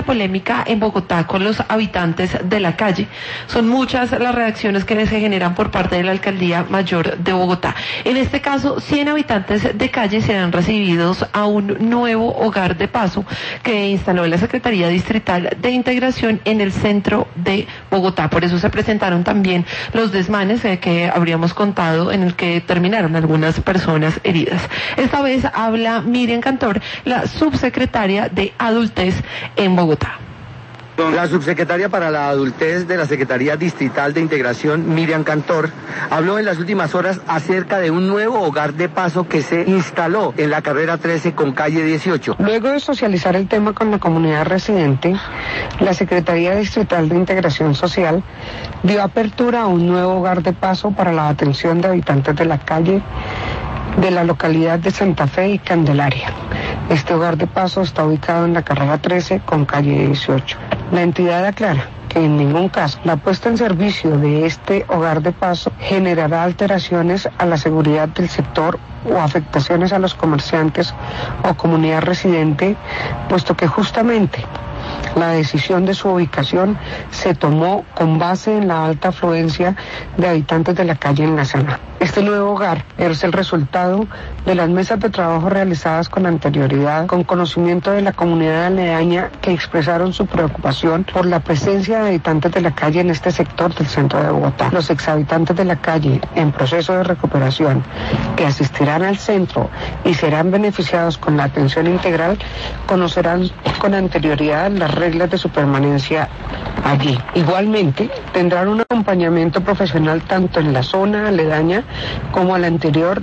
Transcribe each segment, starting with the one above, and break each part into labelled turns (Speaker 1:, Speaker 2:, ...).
Speaker 1: polémica en Bogotá con los habitantes de la calle. Son muchas las reacciones que se generan por parte de la Alcaldía Mayor de Bogotá. En este caso, 100 habitantes de calle serán recibidos a un nuevo hogar de paso que instaló la Secretaría Distrital de Integración en el centro de Bogotá. Por eso se presentaron también los desmanes que habríamos contado, en el que terminaron algunas personas heridas. Esta vez habla Miriam Cantor, la subsecretaria de Adultez en Bogotá.
Speaker 2: La subsecretaria para la Adultez de la Secretaría Distrital de Integración, Miriam Cantor, habló en las últimas horas acerca de un nuevo hogar de paso que se instaló en la carrera 13 con calle 18.
Speaker 3: Luego de socializar el tema con la comunidad residente, la Secretaría Distrital de Integración Social dio apertura a un nuevo hogar de paso para la atención de habitantes de la calle de la localidad de Santa Fe y Candelaria. Este hogar de paso está ubicado en la carrera 13 con calle 18. La entidad aclara que en ningún caso la puesta en servicio de este hogar de paso generará alteraciones a la seguridad del sector o afectaciones a los comerciantes o comunidad residente, puesto que justamente la decisión de su ubicación se tomó con base en la alta afluencia de habitantes de la calle en la zona. Este nuevo hogar es el resultado de las mesas de trabajo realizadas con anterioridad, con conocimiento de la comunidad aledaña que expresaron su preocupación por la presencia de habitantes de la calle en este sector del centro de Bogotá. Los exhabitantes de la calle en proceso de recuperación que asistirán al centro y serán beneficiados con la atención integral conocerán con anterioridad las reglas de su permanencia allí. Igualmente, tendrán un acompañamiento profesional tanto en la zona aledaña como al interior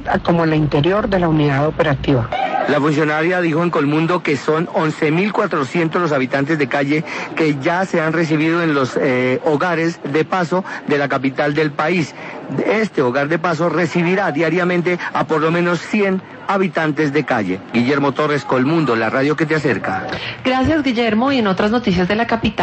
Speaker 3: de la unidad operativa.
Speaker 2: La funcionaria dijo en Colmundo que son 11.400 los habitantes de calle que ya se han recibido en los hogares de paso de la capital del país. Este hogar de paso recibirá diariamente a por lo menos 100 habitantes de calle. Guillermo Torres, Colmundo, la radio que te acerca.
Speaker 1: Gracias, Guillermo, y en otras noticias de la capital.